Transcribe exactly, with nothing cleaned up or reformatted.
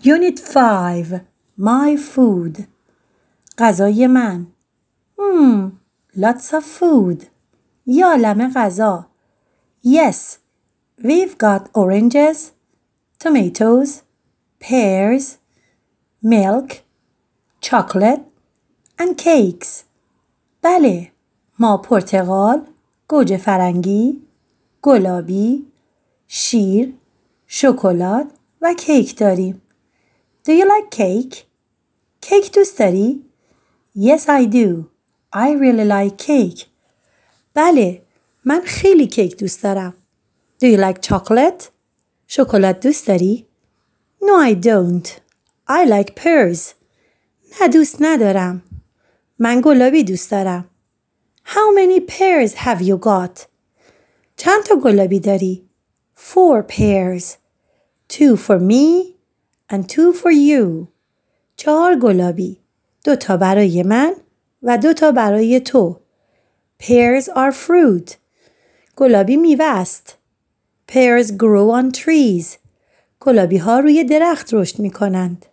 Unit five. My food. غذای من. Hmm. Lots of food. یه عالمه غذا. Yes. We've got oranges, tomatoes, pears, milk, chocolate and cakes. بله. ما پرتقال، گوجه فرنگی، گلابی، شیر، شکلات و کیک داریم. Do you like cake? کیک دوست داری؟ Yes, I do. I really like cake. بله، من خیلی کیک دوست دارم. Do you like chocolate? شکلات دوست داری؟ No, I don't. I like pears. نه دوست ندارم. من گلابی دوست دارم. How many pears have you got? چند تا گلابی داری؟ Four pears. Two for me and two for you. چهار گلابی. دو تا برای من و دو تا برای تو. Pears are fruit. گلابی میوه است. Pears grow on trees. گلابی ها روی درخت رشد می کنند.